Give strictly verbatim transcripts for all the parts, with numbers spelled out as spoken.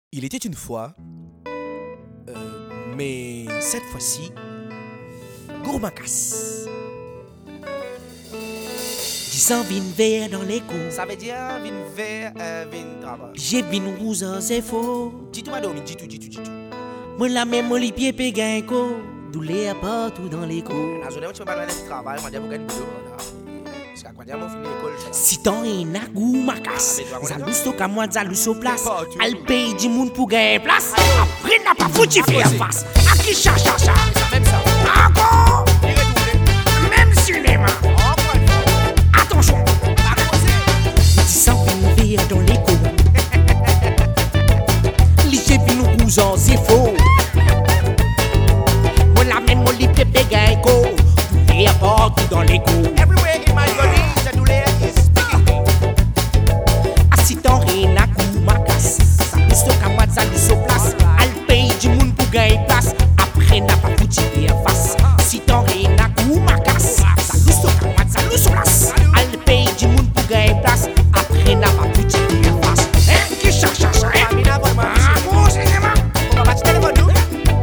Il était une fois, euh, mais cette fois-ci, Gourmacas. Disant vin vert dans l'écho. Ça veut dire vin vert, euh, vin travail. J'ai vin rouge en zéfo. Dis-toi, madame, dis-toi, dis-toi, dis-toi. Moi la même mon li pied pégain ko. Doulé partout dans l'écho. La zone où tu peux pas aller travail, on va dire pour gagner boulot. Parce qu'à quoi dire, mon fini l'école. Si ton en a Gourmacas. Zalousto ka moi zalousto place. Al paye du monde pour gagner place. Après n'a pas foutu faire face. A qui cha cha cha. Même ça. Encore. Même cinéma. Attention. Disant vin vert dans l'écho. Li j'ai vin rouge en zéfo. Moi la même mon li pied pégain ko. Doulé partout dans l'écho. Everywhere in my body, the douleur is speaking. Asitan rena Gourmacas. Zalousto ka moi zalousto place. Al paye du monde pour gagner place. Après n'a pas foutu faire face. Asitan rena Gourmacas. Zalousto ka moi zalousto place. Al paye du monde pour gagner place. Après n'a pas foutu faire face. Hein qui cherche cherche hein. Amina, vraiment. Ah bon cinéma. On va battre téléphone, nous.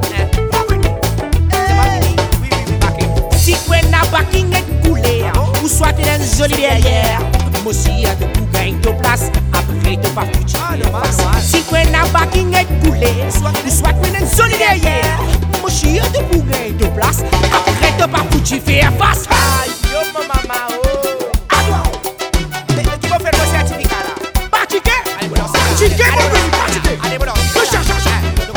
Oui, oui, oui, baquet. Si kwen na baking et coulé, ou soit tu dans une jolie derrière. Moi aussi à de pour gagner ta place. Après tu pas foutu faire face. Si kwen na baking et coulé, ou soit tu dans une jolie derrière. Moi aussi à de pour gagner ta place. Après tu pas foutu faire face. Aïe, yo, maman, oh. Mais qui va faire le certificat là? Batiqué, Allez, bon, ça. batiqué, Allez, mon pays, batiqué. Allez, bon, Que cherche cherche.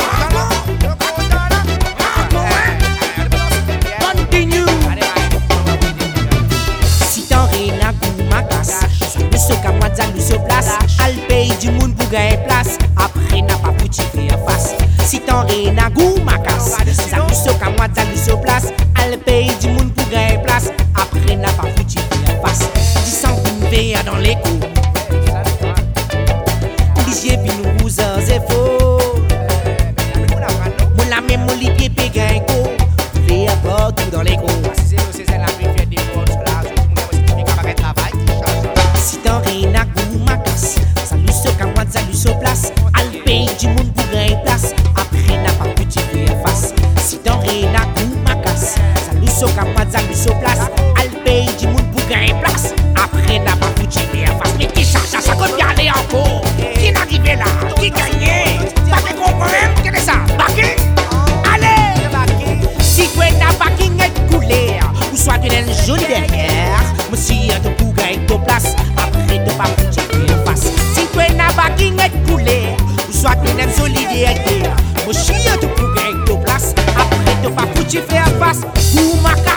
Continue. Si t'en rena Gourmacas, Zalousto ka moi zalousto place. Al paye du monde pour gagner place. Après n'a pas foutu faire face. Si t'en rena Gourmacas, Zalousto ka moi zalousto place. Al paye du monde pour gagner place. Après n'a pas foutu faire face. Disant vin vert dans l'écho. J'ai vin rouge en zéfo. Moi la même mon li pied pégain ko. Doulé partout dans l'écho. Si t'en rena Gourmacas, Zalousto ka moi zalousto place. Al paye du monde pour gagner place. Après n'a pas foutu faire face. Si t'en rena Gourmacas, Zalousto ka moi zalousto place. Al paye du monde pour gagner place. Après n'a pas foutu faire face. Mais qui cherche à ça comme y aller encore? Qui n'arrive là? Qui gagne? Pas de comprendre? Qu'est-ce que ça? Baquet? Allez! Si kwen na baking et coulé, ou soit tu dans une jolie derrière. Moi si à te pour gagner ta place. Après te pas foutu faire face. Si kwen na baking et coulé, ou soit tu dans une jolie derrière. Moi si à te pour gagner ta place. Après te pas foutu faire face. Gourmacas.